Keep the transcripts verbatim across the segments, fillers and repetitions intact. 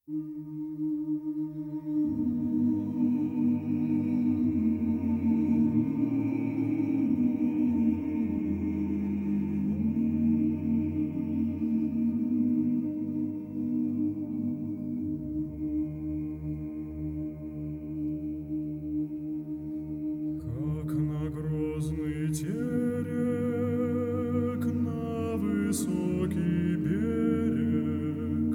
Как на грозный терек, на высокий берег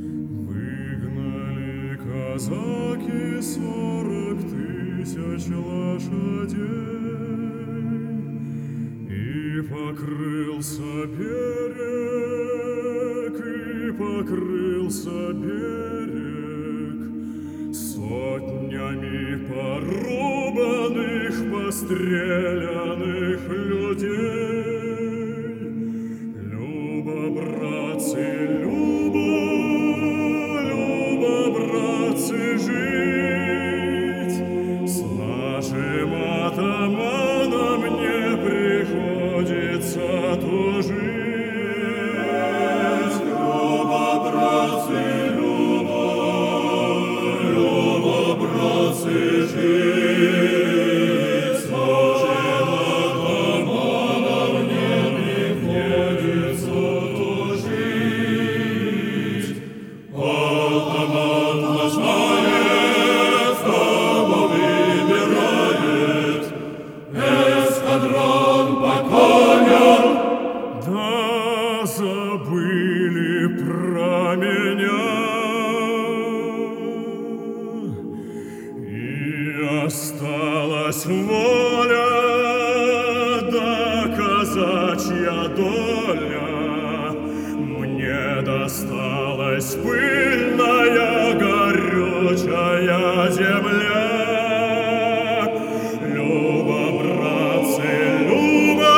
выгнали казаки сорок тысяч лошадей, и покрылся берег, и покрылся берег сотнями порубанных, постреляных людей. Любо, братцы, любо, любо, братцы, жить. С нашим атаманом не приходится тужить. Любо, братцы, любо, любо, братцы, жить. С нашим атаманом не приходится тужить. Атаман наш знает, кого выбирает, эскадрон по коням. Да забыли про меня, и осталась воля, да казачья доля. Мне досталась пыльная, горючая земля. Любо, братцы, любо,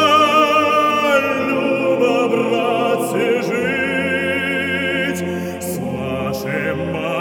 любо, братцы, жить. С нашим